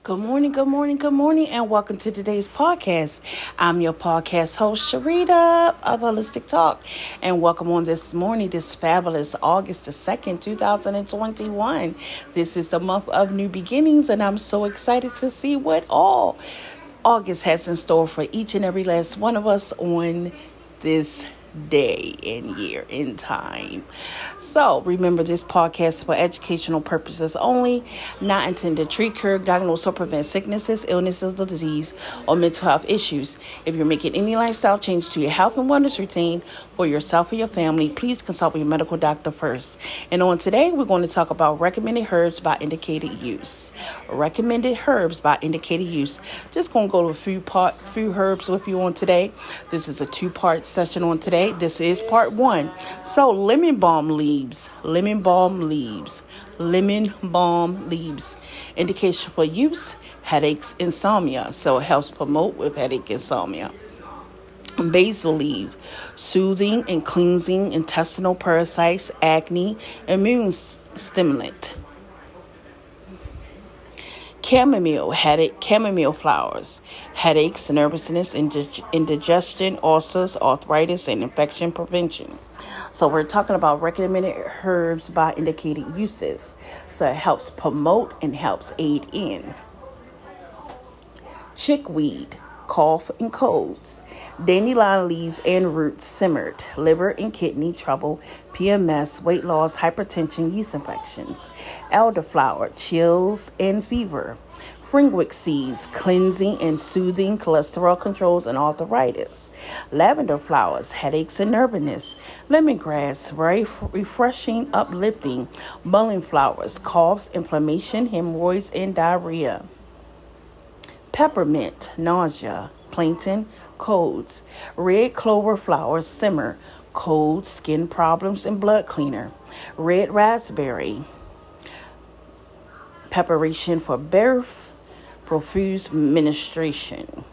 Good morning, good morning, good morning, and welcome to today's podcast. I'm your podcast host, Sharita of Holistic Talk, and welcome on this morning, this fabulous August the 2nd, 2021. This is the month of new beginnings, and I'm so excited to see what all August has in store for each and every last one of us on this day and year in time. So remember, this podcast is for educational purposes only, not intended to treat, cure, diagnose, or prevent sicknesses, illnesses, or disease, or mental health issues. If you're making any lifestyle change to your health and wellness routine for yourself or your family, please consult with your medical doctor first. And on today, we're going to talk about recommended herbs by indicated use. Recommended herbs by indicated use. Just going to go to a few herbs with you on today. This is a two-part session on today. This is part one. So lemon balm leaves. Indication for use: headaches, insomnia. So it helps promote with headache, insomnia. Basil leaf, soothing and cleansing intestinal parasites, acne, immune stimulant. Chamomile flowers, headaches, nervousness, indigestion, ulcers, arthritis, and infection prevention. So we're talking about recommended herbs by indicated uses. So it helps promote and helps aid in. Chickweed, cough and colds. Dandelion leaves and roots simmered. Liver and kidney trouble, PMS, weight loss, hypertension, yeast infections. Elderflower, chills and fever. Fenugreek seeds, cleansing and soothing, cholesterol controls, and arthritis. Lavender flowers, headaches and nervousness. Lemongrass, very refreshing, uplifting. Mullein flowers, coughs, inflammation, hemorrhoids, and diarrhea. Peppermint, nausea, plankton, colds. Red clover flowers, simmer, cold, skin problems, and blood cleaner. Red raspberry, preparation for birth, profuse menstruation.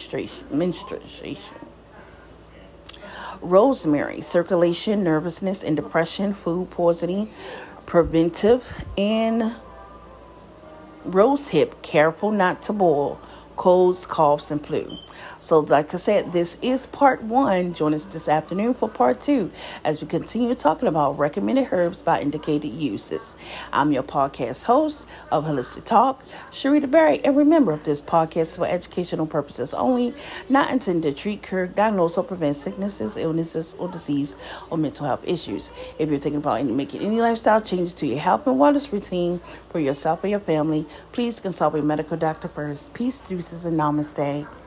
Rosemary, circulation, nervousness, and depression, food poisoning, preventive, and rosehip, careful not to boil, colds, coughs, and flu. So like I said, this is part one. Join us this afternoon for part two as we continue talking about recommended herbs by indicated uses. I'm your podcast host of Holistic Talk, Sharita Berry. And remember, this podcast is for educational purposes only, not intended to treat, cure, diagnose, or prevent sicknesses, illnesses, or disease, or mental health issues. If you're thinking about making any lifestyle changes to your health and wellness routine for yourself or your family, please consult with your medical doctor first. Peace, deuces, and namaste.